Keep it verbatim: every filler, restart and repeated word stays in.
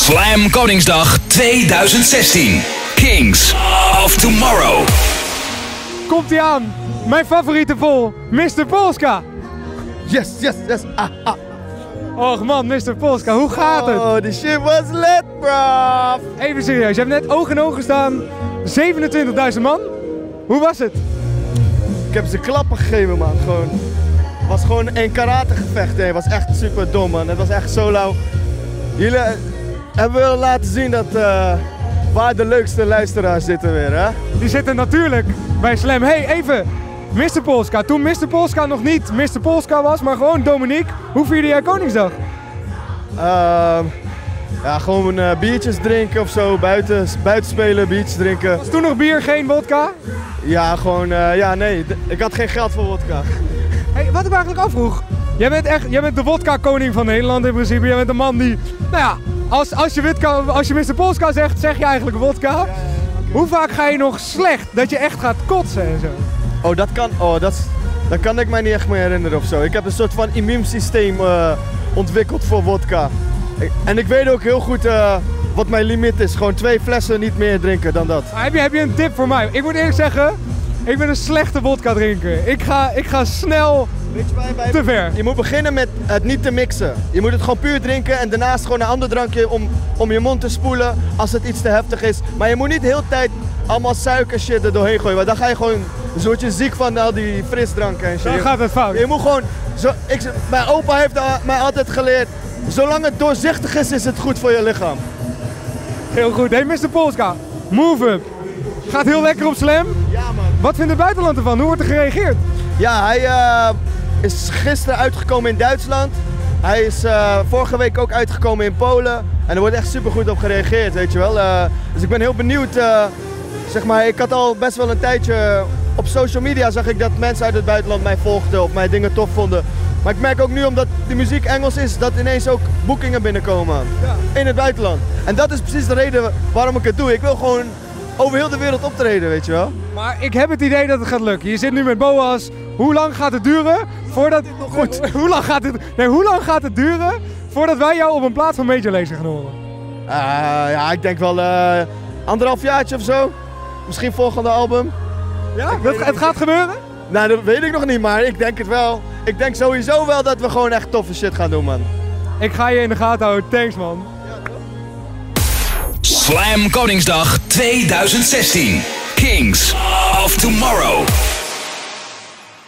Slam Koningsdag tweeduizend zestien. Kings of Tomorrow. Komt-ie aan, mijn favoriete Pol, mister Polska. Yes, yes, yes. Ah, ah. Och man, mister Polska, hoe gaat het? Oh, die shit was lit, bro. Even serieus, je hebt net oog in oog gestaan, zevenentwintigduizend man. Hoe was het? Ik heb ze klappen gegeven, man. Gewoon. Het was gewoon een karategevecht. Het was echt super dom, man. Het was echt zo lauw. Jullie hebben willen laten zien dat uh, waar de leukste luisteraars zitten weer, hè? Die zitten natuurlijk bij Slam. Hey, even, mister Polska. Toen mister Polska nog niet mister Polska was, maar gewoon Dominique. Hoe vierde jij Koningsdag? Uh, ja, gewoon uh, biertjes drinken of zo. Buiten, buiten spelen, biertjes drinken. Was toen nog bier, geen vodka? Ja, gewoon, uh, ja, nee. Ik had geen geld voor vodka. Hey, wat ik me eigenlijk afvroeg. Jij bent echt, jij bent de vodka-koning van Nederland in principe. Jij bent de man die, nou ja, als, als je, witka, als je mister Polska zegt, zeg je eigenlijk vodka. Ja, ja, okay. Hoe vaak ga je nog slecht, dat je echt gaat kotsen en zo? Oh, dat kan, oh, dat, dat kan ik mij niet echt meer herinneren of zo. Ik heb een soort van immuunsysteem uh, ontwikkeld voor vodka. En ik weet ook heel goed uh, wat mijn limiet is. Gewoon twee flessen, niet meer drinken dan dat. Heb je, heb je een tip voor mij? Ik moet eerlijk zeggen, ik ben een slechte vodka drinker. Ik ga, ik ga snel Weet je, bij, bij, te ver. Je moet beginnen met het niet te mixen. Je moet het gewoon puur drinken en daarnaast gewoon een ander drankje om, om je mond te spoelen als het iets te heftig is. Maar je moet niet de hele tijd allemaal suiker shit er doorheen gooien, want dan ga je gewoon een soortje ziek van al die frisdranken en shit. Dan gaat het fout. Je moet gewoon, zo, ik, mijn opa heeft mij altijd geleerd, zolang het doorzichtig is, is het goed voor je lichaam. Heel goed. Hey mister Polska, move up. Gaat heel lekker op Slam. Ja man. Wat vindt het buitenland ervan? Hoe wordt er gereageerd? Ja, hij uh, is gisteren uitgekomen in Duitsland. Hij is uh, vorige week ook uitgekomen in Polen. En er wordt echt super goed op gereageerd, weet je wel. Uh, dus ik ben heel benieuwd. Uh, zeg maar, ik had al best wel een tijdje op social media zag ik dat mensen uit het buitenland mij volgden of mij dingen tof vonden. Maar ik merk ook nu, omdat de muziek Engels is, dat ineens ook boekingen binnenkomen ja. in het buitenland. En dat is precies de reden waarom ik het doe. Ik wil gewoon over heel de wereld optreden, weet je wel. Maar ik heb het idee dat het gaat lukken. Je zit nu met Boas. Hoe lang gaat het duren voordat... Goed. Hoe lang gaat het... Nee, hoe lang gaat het duren voordat wij jou op een plaat van Major Lazer gaan horen? Uh, ja, ik denk wel uh, anderhalf jaartje of zo. Misschien volgende album. Ja? Het, het gaat gebeuren? Nou, dat weet ik nog niet, maar ik denk het wel. Ik denk sowieso wel dat we gewoon echt toffe shit gaan doen, man. Ik ga je in de gaten houden. Thanks, man. Slam Koningsdag tweeduizend zestien. Kings of Tomorrow.